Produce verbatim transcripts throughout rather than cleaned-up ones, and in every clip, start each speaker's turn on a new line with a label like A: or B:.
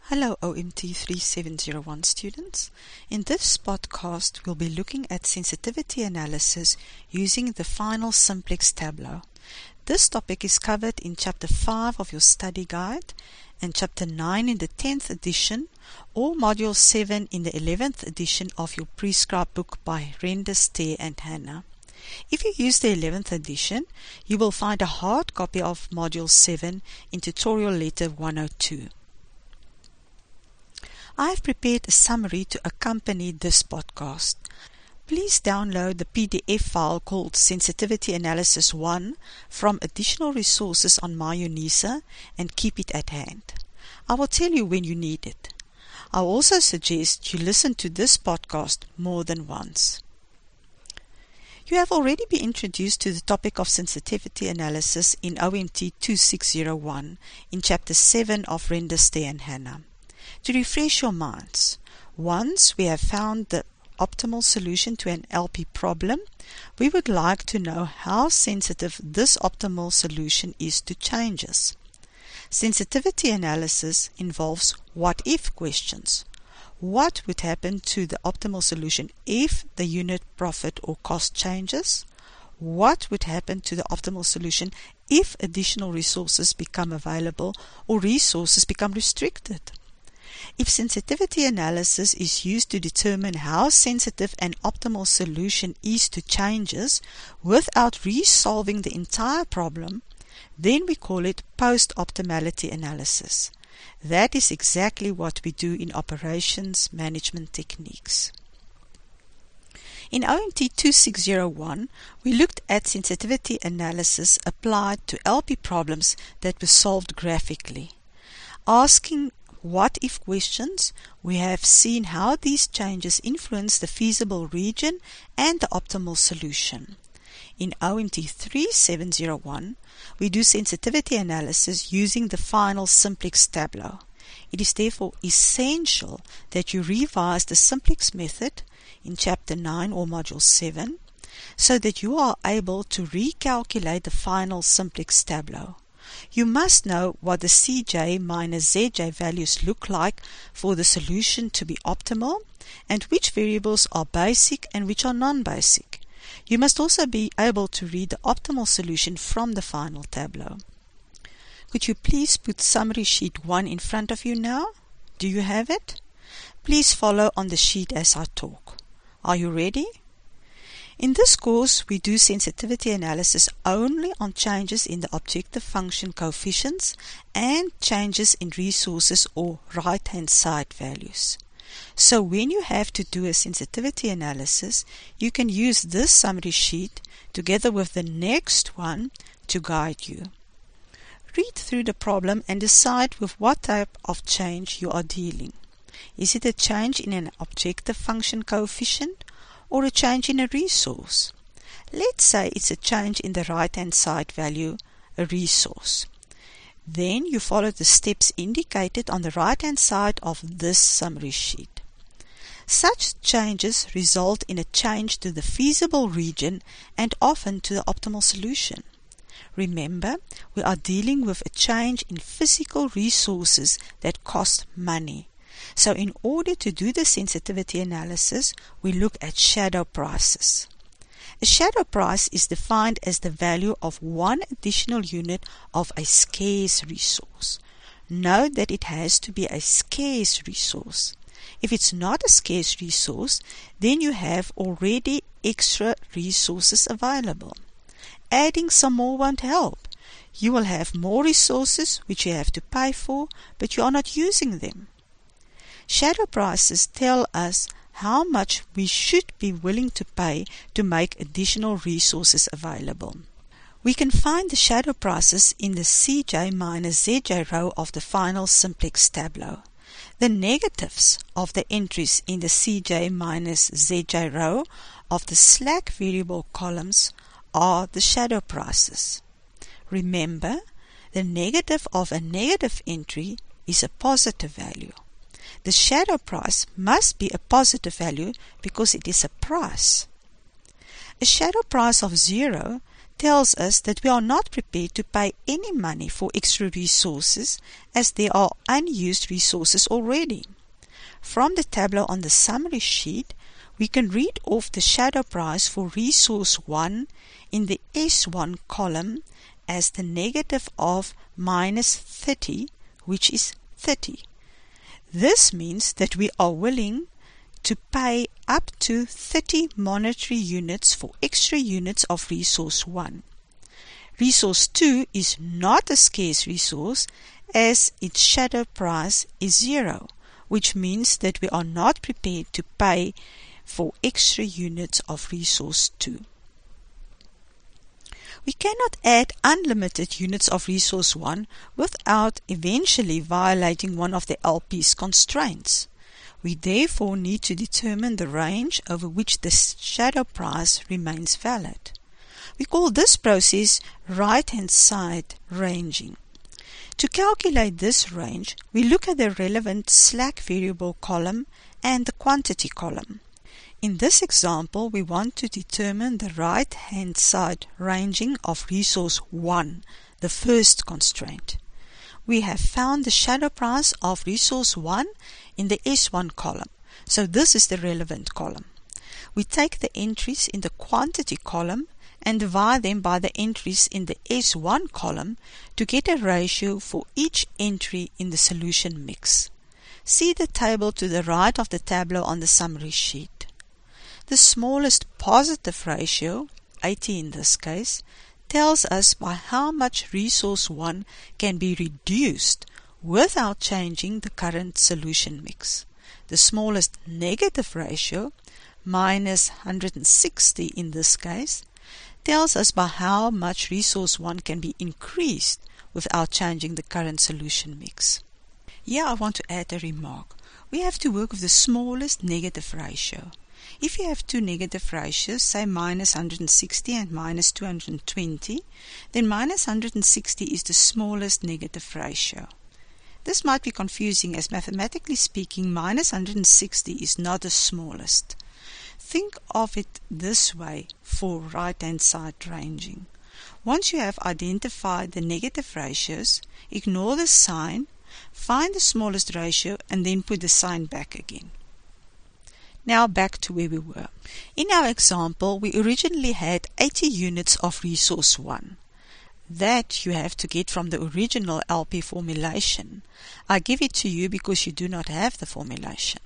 A: Hello O M T three seven zero one students. In this podcast we'll be looking at sensitivity analysis using the final simplex tableau. This topic is covered in chapter five of your study guide and chapter nine in the tenth edition or module seven in the eleventh edition of your prescribed book by Renda, Steer and Hannah. If you use the eleventh edition, you will find a hard copy of module seven in tutorial letter one oh two. I have prepared a summary to accompany this podcast. Please download the P D F file called Sensitivity Analysis one from additional resources on MyUnisa and keep it at hand. I will tell you when you need it. I also suggest you listen to this podcast more than once. You have already been introduced to the topic of sensitivity analysis in O M T two six zero one in chapter seven of Renda, Steer and Hannah. To refresh your minds, once we have found the optimal solution to an L P problem, we would like to know how sensitive this optimal solution is to changes. Sensitivity analysis involves what-if questions. What would happen to the optimal solution if the unit profit or cost changes? What would happen to the optimal solution if additional resources become available or resources become restricted? If sensitivity analysis is used to determine how sensitive an optimal solution is to changes without resolving the entire problem, then we call it post-optimality analysis. That is exactly what we do in operations management techniques. In O M T two six zero one, we looked at sensitivity analysis applied to L P problems that were solved graphically. Asking what-if questions, we have seen how these changes influence the feasible region and the optimal solution. In O M T three seven zero one, we do sensitivity analysis using the final simplex tableau. It is therefore essential that you revise the simplex method in chapter nine or module seven so that you are able to recalculate the final simplex tableau. You must know what the C J minus Z J values look like for the solution to be optimal and which variables are basic and which are non-basic. You must also be able to read the optimal solution from the final tableau. Could you please put summary sheet one in front of you now? Do you have it? Please follow on the sheet as I talk. Are you ready? In this course, we do sensitivity analysis only on changes in the objective function coefficients and changes in resources or right-hand side values. So when you have to do a sensitivity analysis, you can use this summary sheet together with the next one to guide you. Read through the problem and decide with what type of change you are dealing. Is it a change in an objective function coefficient or a change in a resource? Let's say it's a change in the right-hand side value, a resource. Then you follow the steps indicated on the right-hand side of this summary sheet. Such changes result in a change to the feasible region and often to the optimal solution. Remember, we are dealing with a change in physical resources that cost money. So in order to do the sensitivity analysis, we look at shadow prices. A shadow price is defined as the value of one additional unit of a scarce resource. Note that it has to be a scarce resource. If it's not a scarce resource, then you have already extra resources available. Adding some more won't help. You will have more resources which you have to pay for, but you are not using them. Shadow prices tell us how much we should be willing to pay to make additional resources available. We can find the shadow prices in the C J minus Z J row of the final simplex tableau. The negatives of the entries in the C J minus Z J row of the slack variable columns are the shadow prices. Remember, the negative of a negative entry is a positive value. The shadow price must be a positive value because it is a price. A shadow price of zero tells us that we are not prepared to pay any money for extra resources as there are unused resources already. From the tableau on the summary sheet, we can read off the shadow price for resource one in the S one column as the negative of minus thirty, which is thirty. This means that we are willing to pay up to thirty monetary units for extra units of resource one. Resource two is not a scarce resource as its shadow price is zero, which means that we are not prepared to pay for extra units of resource two. We cannot add unlimited units of resource one without eventually violating one of the L P's constraints. We therefore need to determine the range over which the shadow price remains valid. We call this process right-hand side ranging. To calculate this range, we look at the relevant slack variable column and the quantity column. In this example, we want to determine the right-hand side ranging of resource one, the first constraint. We have found the shadow price of resource one in the S one column, so this is the relevant column. We take the entries in the quantity column and divide them by the entries in the S one column to get a ratio for each entry in the solution mix. See the table to the right of the tableau on the summary sheet. The smallest positive ratio, eighty in this case, tells us by how much resource one can be reduced without changing the current solution mix. The smallest negative ratio, minus one hundred sixty in this case, tells us by how much resource one can be increased without changing the current solution mix. Here I want to add a remark. We have to work with the smallest negative ratio. If you have two negative ratios, say minus one hundred sixty and minus two hundred twenty, then minus one hundred sixty is the smallest negative ratio. This might be confusing as mathematically speaking, minus one hundred sixty is not the smallest. Think of it this way for right-hand side ranging. Once you have identified the negative ratios, ignore the sign, find the smallest ratio and then put the sign back again. Now back to where we were. In our example, we originally had eighty units of resource one. That you have to get from the original L P formulation. I give it to you because you do not have the formulation.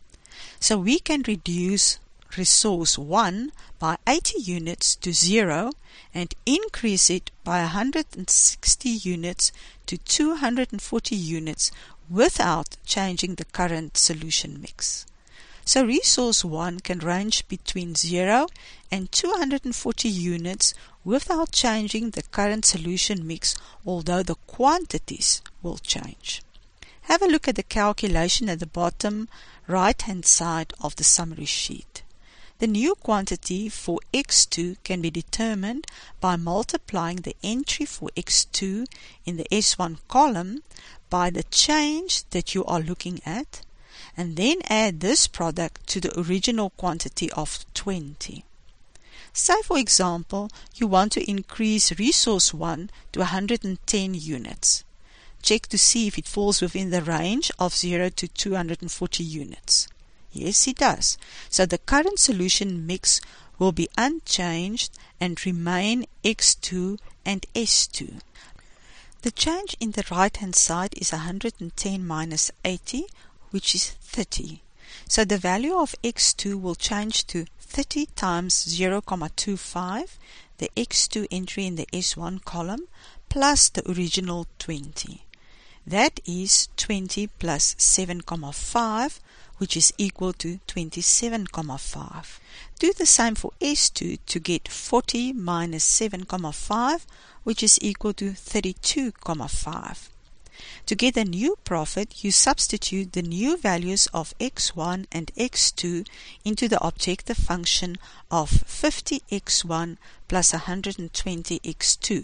A: So we can reduce resource one by eighty units to zero and increase it by one hundred sixty units to two hundred forty units without changing the current solution mix. So resource one can range between zero and two hundred forty units without changing the current solution mix, although the quantities will change. Have a look at the calculation at the bottom right-hand side of the summary sheet. The new quantity for X two can be determined by multiplying the entry for X two in the S one column by the change that you are looking at, and then add this product to the original quantity of twenty. Say, for example, you want to increase resource one to one hundred ten units. Check to see if it falls within the range of zero to two hundred forty units. Yes, it does. So the current solution mix will be unchanged and remain X two and S two. The change in the right-hand side is one hundred ten minus eighty, which is thirty. So the value of X two will change to thirty times zero point two five, the X two entry in the S one column, plus the original twenty. That is twenty plus seven point five, which is equal to twenty-seven point five. Do the same for S two to get forty minus seven point five, which is equal to thirty-two point five. To get the new profit, you substitute the new values of X one and X two into the objective function of fifty x one plus one hundred twenty x two.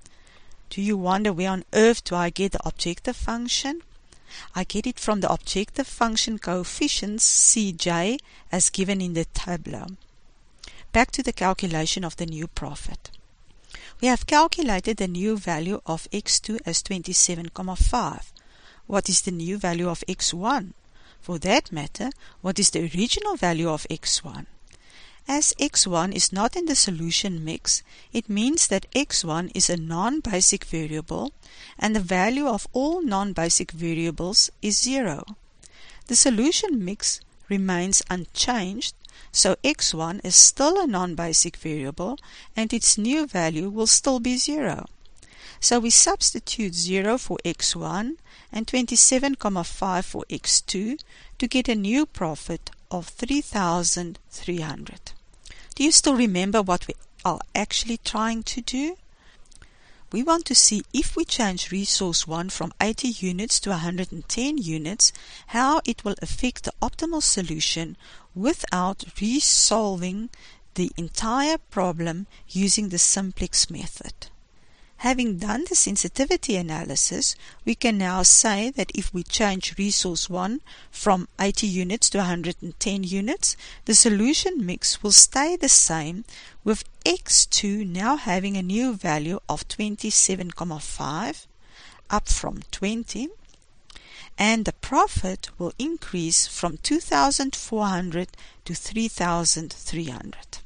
A: Do you wonder where on earth do I get the objective function? I get it from the objective function coefficients C J as given in the tableau. Back to the calculation of the new profit. We have calculated the new value of x two as twenty-seven point five. What is the new value of x one? For that matter, what is the original value of x one? As x one is not in the solution mix, it means that x one is a non-basic variable and the value of all non-basic variables is zero. The solution mix remains unchanged, so x one is still a non-basic variable and its new value will still be zero. So we substitute zero for x one and twenty-seven point five for x two to get a new profit of three thousand three hundred. Do you still remember what we are actually trying to do? We want to see if we change resource one from eighty units to one hundred ten units, how it will affect the optimal solution without resolving the entire problem using the simplex method. Having done the sensitivity analysis, we can now say that if we change resource one from eighty units to one hundred ten units, the solution mix will stay the same, with x two now having a new value of twenty-seven point five, up from twenty, and the profit will increase from two thousand four hundred to three thousand three hundred.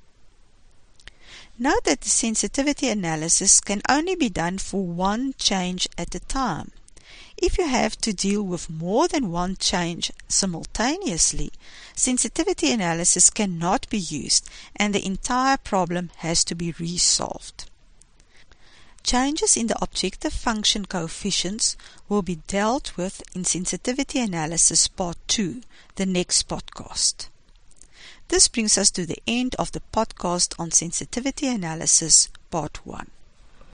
A: Note that the sensitivity analysis can only be done for one change at a time. If you have to deal with more than one change simultaneously, sensitivity analysis cannot be used and the entire problem has to be resolved. Changes in the objective function coefficients will be dealt with in Sensitivity Analysis Part two, the next podcast. This brings us to the end of the podcast on Sensitivity Analysis Part one.